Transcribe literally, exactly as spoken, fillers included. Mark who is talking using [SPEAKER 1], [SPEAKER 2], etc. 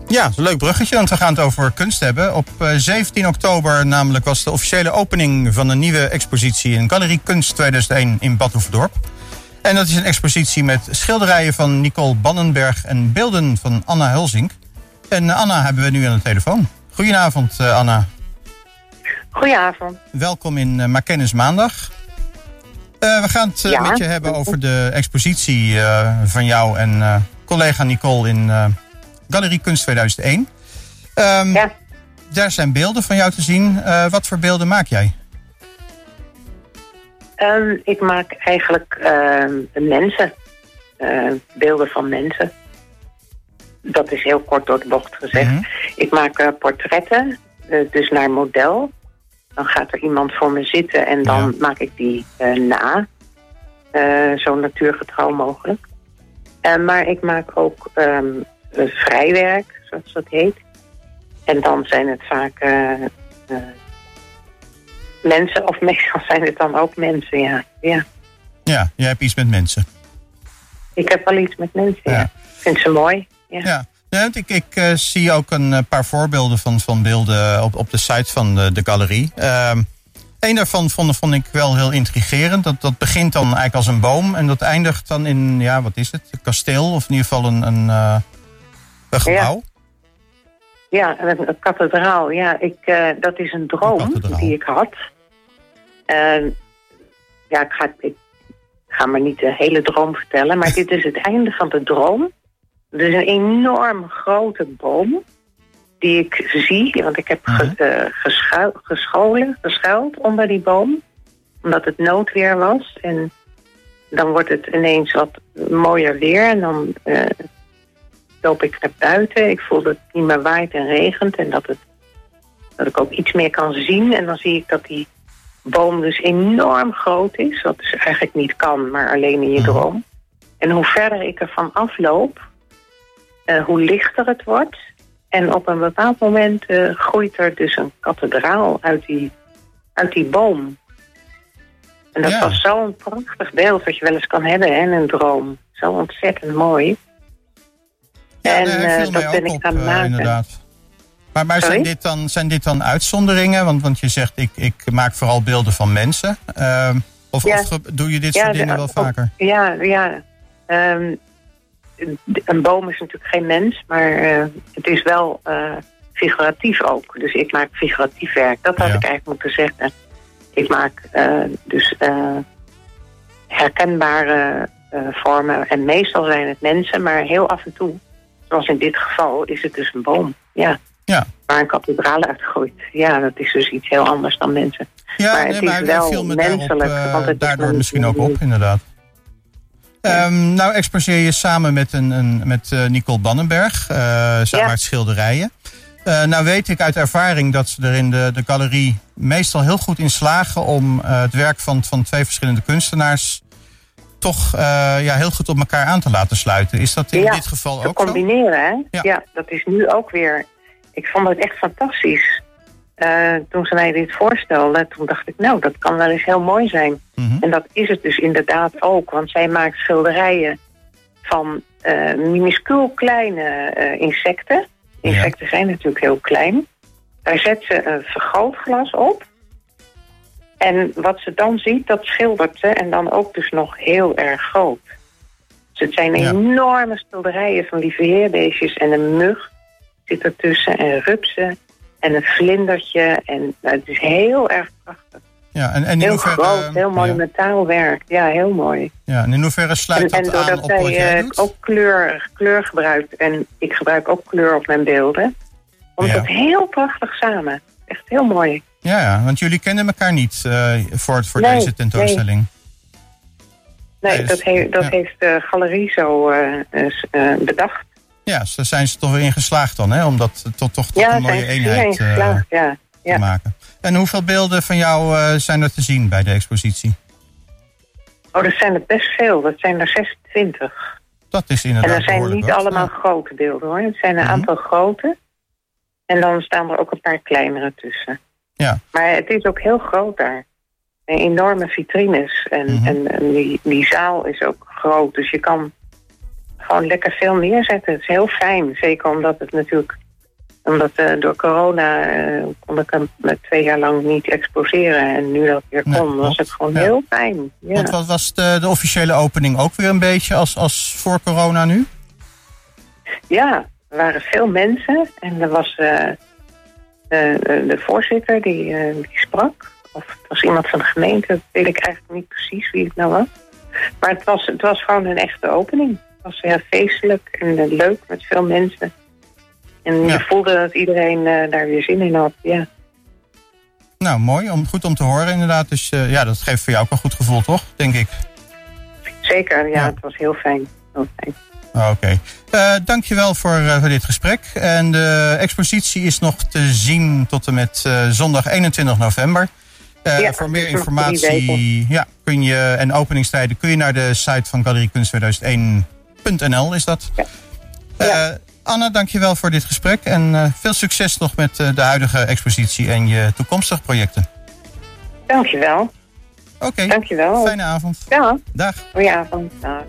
[SPEAKER 1] Ja, dat is een leuk bruggetje, want we gaan het over kunst hebben. Op uh, zeventien oktober namelijk was de officiële opening van een nieuwe expositie in Galerie Kunst tweeduizend één in Bad Hoeverdorp. En dat is een expositie met schilderijen van Nicole Bannenberg en beelden van Anna Hulsink. En uh, Anna hebben we nu aan de telefoon. Goedenavond, uh, Anna.
[SPEAKER 2] Goedenavond.
[SPEAKER 1] Welkom in uh, Maak Kennis Maandag. Uh, we gaan het uh,
[SPEAKER 2] ja.
[SPEAKER 1] met je hebben over de expositie uh, van jou en uh, collega Nicole in uh, Galerie Kunst tweeduizend één. Um,
[SPEAKER 2] ja.
[SPEAKER 1] Daar zijn beelden van jou te zien. Uh, wat voor beelden maak jij?
[SPEAKER 2] Um, ik maak eigenlijk uh, mensen. Uh, beelden van mensen. Dat is heel kort door de bocht gezegd. Mm-hmm. Ik maak uh, portretten, uh, dus naar model. Dan gaat er iemand voor me zitten en dan ja. maak ik die uh, na. Uh, zo natuurgetrouw mogelijk. Uh, maar ik maak ook um, vrijwerk, zoals dat heet. En dan zijn het vaak uh, uh, mensen, of meestal zijn het dan ook mensen, ja. Ja,
[SPEAKER 1] ja, jij hebt iets met mensen.
[SPEAKER 2] Ik heb wel iets met mensen, ja. ja. Ik vind ze mooi, ja.
[SPEAKER 1] ja. Ja, ik, ik uh, zie ook een uh, paar voorbeelden van, van beelden op, op de site van de, de galerie. Uh, Eén daarvan vond, vond ik wel heel intrigerend. Dat, dat begint dan eigenlijk als een boom en dat eindigt dan in, ja, wat is het? Een kasteel of in ieder geval een, een, uh, een gebouw.
[SPEAKER 2] Ja, ja een, een kathedraal. Ja, ik, uh, dat is een droom een die ik had. Uh, ja, ik ga, ik ga maar niet de hele droom vertellen, maar dit is het einde van de droom. Het is een enorm grote boom die ik zie, want ik heb ge, uh, geschuil, gescholen, geschuild onder die boom, omdat het noodweer was. En dan wordt het ineens wat mooier weer en dan uh, loop ik naar buiten. Ik voel dat het niet meer waait en regent en dat, het, dat ik ook iets meer kan zien. En dan zie ik dat die boom dus enorm groot is, wat dus eigenlijk niet kan, maar alleen in je droom. En hoe verder ik ervan afloop, Uh, hoe lichter het wordt. En op een bepaald moment uh, groeit er dus een kathedraal uit die, uit die boom. En dat ja. was zo'n prachtig beeld wat je wel eens kan hebben in een droom. Zo ontzettend mooi.
[SPEAKER 1] Ja,
[SPEAKER 2] en
[SPEAKER 1] uh,
[SPEAKER 2] uh, dat ben ik gaan uh, maken.
[SPEAKER 1] Inderdaad. Maar, maar zijn, dit dan, zijn dit dan uitzonderingen? Want, want je zegt, ik, ik maak vooral beelden van mensen. Uh, of, ja. of doe je dit ja, soort dingen wel ook, vaker?
[SPEAKER 2] Ja, ja. Um, Een boom is natuurlijk geen mens, maar uh, het is wel uh, figuratief ook. Dus ik maak figuratief werk. Dat had ja. ik eigenlijk moeten zeggen. Ik maak uh, dus uh, herkenbare uh, vormen. En meestal zijn het mensen, maar heel af en toe, zoals in dit geval, is het dus een boom. Ja.
[SPEAKER 1] Ja.
[SPEAKER 2] Waar een kathedraal uitgroeit. Ja, dat is dus iets heel anders dan mensen.
[SPEAKER 1] Ja,
[SPEAKER 2] maar het
[SPEAKER 1] nee,
[SPEAKER 2] is
[SPEAKER 1] maar
[SPEAKER 2] wel
[SPEAKER 1] viel me
[SPEAKER 2] menselijk.
[SPEAKER 1] Daarop, uh,
[SPEAKER 2] want het
[SPEAKER 1] daardoor
[SPEAKER 2] is
[SPEAKER 1] misschien ook op, inderdaad. Ja. Um, nou exposeer je samen met, een, een, met uh, Nicole Bannenberg, uh, samen ja. uit schilderijen. Uh, nou weet ik uit ervaring dat ze er in de, de galerie meestal heel goed in slagen om uh, het werk van, van twee verschillende kunstenaars toch uh, ja, heel goed op elkaar aan te laten sluiten. Is dat in
[SPEAKER 2] ja,
[SPEAKER 1] dit geval
[SPEAKER 2] te
[SPEAKER 1] ook zo?
[SPEAKER 2] combineren, hè?
[SPEAKER 1] Ja.
[SPEAKER 2] ja, dat is nu ook weer. Ik vond het echt fantastisch. Uh, toen ze mij dit voorstelde, toen dacht ik, nou, dat kan wel eens heel mooi zijn. Mm-hmm. En dat is het dus inderdaad ook, want zij maakt schilderijen van uh, minuscuul kleine uh, insecten. Insecten ja. zijn natuurlijk heel klein. Daar zet ze een vergrootglas op. En wat ze dan ziet, dat schildert ze en dan ook dus nog heel erg groot. Dus het zijn ja. enorme schilderijen van lieve heerbeestjes en een mug zit ertussen en rupsen. En een vlindertje. En nou, het is heel erg prachtig.
[SPEAKER 1] Ja, en, en
[SPEAKER 2] heel
[SPEAKER 1] hoeverre,
[SPEAKER 2] groot, heel monumentaal ja. werk. Ja, heel mooi.
[SPEAKER 1] Ja, en in hoeverre sluit
[SPEAKER 2] en,
[SPEAKER 1] dat
[SPEAKER 2] en
[SPEAKER 1] aan op wat jij
[SPEAKER 2] zij,
[SPEAKER 1] doet?
[SPEAKER 2] ook kleur, kleur gebruikt. En ik gebruik ook kleur op mijn beelden. Komt ja. het heel prachtig samen. Echt heel mooi.
[SPEAKER 1] Ja, ja, want jullie kennen elkaar niet uh, voor, voor
[SPEAKER 2] nee,
[SPEAKER 1] deze tentoonstelling.
[SPEAKER 2] Nee, nee dus, dat, he, dat ja. heeft de galerie zo uh, uh, bedacht.
[SPEAKER 1] Ja, daar zijn ze toch weer in geslaagd dan, hè? Om dat tot, toch tot
[SPEAKER 2] ja,
[SPEAKER 1] een mooie eenheid uh,
[SPEAKER 2] ja, ja.
[SPEAKER 1] te maken. En hoeveel beelden van jou uh, zijn er te zien bij de expositie?
[SPEAKER 2] Oh, dat zijn er best veel. Dat zijn er zesentwintig.
[SPEAKER 1] Dat is inderdaad.
[SPEAKER 2] En dat zijn niet
[SPEAKER 1] wat.
[SPEAKER 2] allemaal
[SPEAKER 1] ja.
[SPEAKER 2] grote beelden, hoor. Het zijn een mm-hmm. aantal grote. En dan staan er ook een paar kleinere tussen.
[SPEAKER 1] Ja.
[SPEAKER 2] Maar het is ook heel groot daar. En enorme vitrines. En,
[SPEAKER 1] mm-hmm.
[SPEAKER 2] en, en die, die zaal is ook groot. Dus je kan gewoon lekker veel neerzetten. Het is heel fijn. Zeker omdat het natuurlijk... Omdat uh, door corona uh, kon ik hem twee jaar lang niet exposeren. En nu dat het weer kon, nee, was het gewoon ja. heel fijn. Ja.
[SPEAKER 1] Want wat was de, de officiële opening ook weer een beetje als, als voor corona nu?
[SPEAKER 2] Ja, er waren veel mensen. En er was uh, de, de voorzitter die, uh, die sprak. Of het was iemand van de gemeente. Dat weet ik eigenlijk niet precies wie het nou was. Maar het was, het was gewoon een echte opening. Het was heel feestelijk en uh, leuk met veel mensen. En ja. je voelde dat iedereen uh, daar weer zin in had, ja.
[SPEAKER 1] Nou, mooi. Om, goed om te horen inderdaad. Dus uh, ja, dat geeft voor jou ook een goed gevoel, toch? Denk ik.
[SPEAKER 2] Zeker, ja. ja. Het was heel fijn. Heel fijn.
[SPEAKER 1] Oké. Okay. Uh, dankjewel voor, uh, voor dit gesprek. En de expositie is nog te zien tot en met uh, zondag eenentwintig november. Uh, ja, voor meer informatie ja, kun je, en openingstijden kun je naar de site van Galerie Kunst tweeduizend één punt n l is dat. Ja. Uh, ja. Anna, dankjewel voor dit gesprek. En uh, veel succes nog met uh, de huidige expositie en je toekomstige projecten.
[SPEAKER 2] Dankjewel.
[SPEAKER 1] Oké.
[SPEAKER 2] Dankjewel.
[SPEAKER 1] Fijne avond.
[SPEAKER 2] Ja.
[SPEAKER 1] Dag.
[SPEAKER 2] Goeie avond. Dag.